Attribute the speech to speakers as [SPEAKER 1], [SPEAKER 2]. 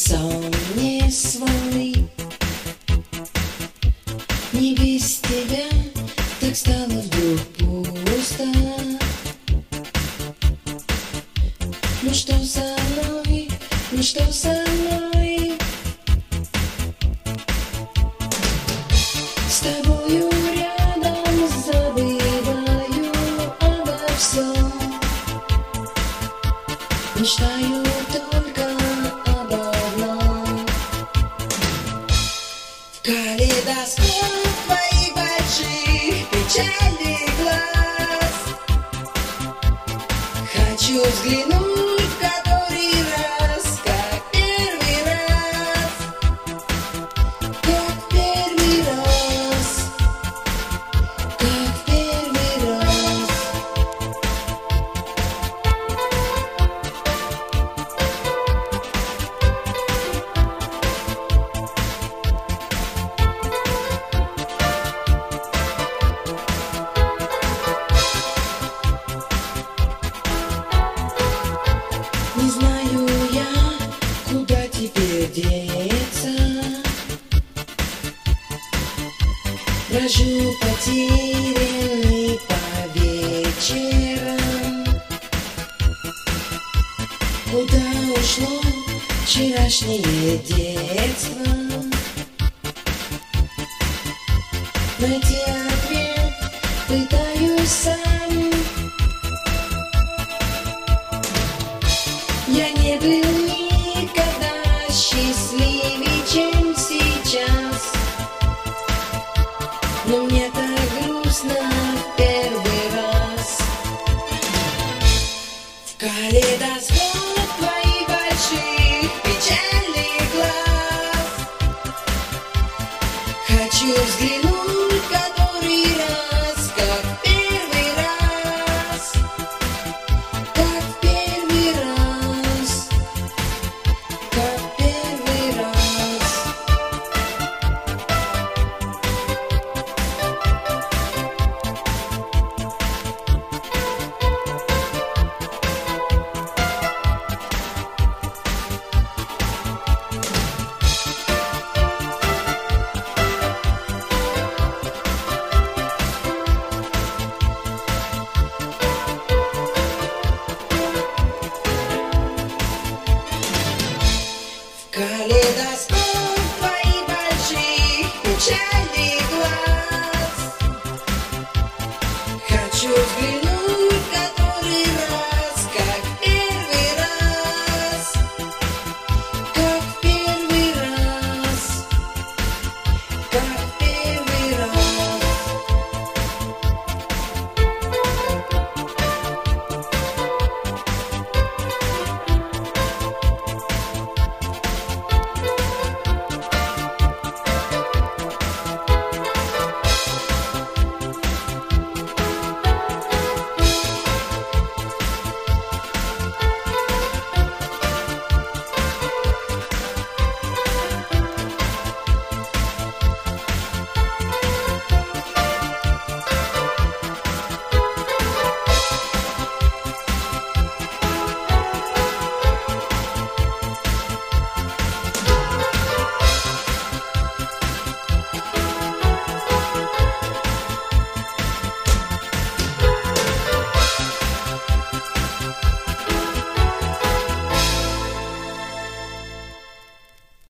[SPEAKER 1] сон не свой. Не без тебя так стало вдруг пусто. Ну что со мной, ну что со мной? С тобою рядом забываю обо всем. Мечтаю только об одном. В калейдоскоп твоих больших печальных глаз хочу взглянуть в который раз, как первый раз, как первый раз, как первый раз. Не знаю я, куда теперь деться. Брожу потерянный по вечерам. Куда ушло вчерашнее детство? Найти ответ пытаюсь сам. Я не был никогда счастливее, чем сейчас, но мне так грустно в первый раз. В калейдоскоп твоих больших печальных глаз хочу взглянуть в который раз, как первый раз, как первый раз, как первый раз. В калейдоскоп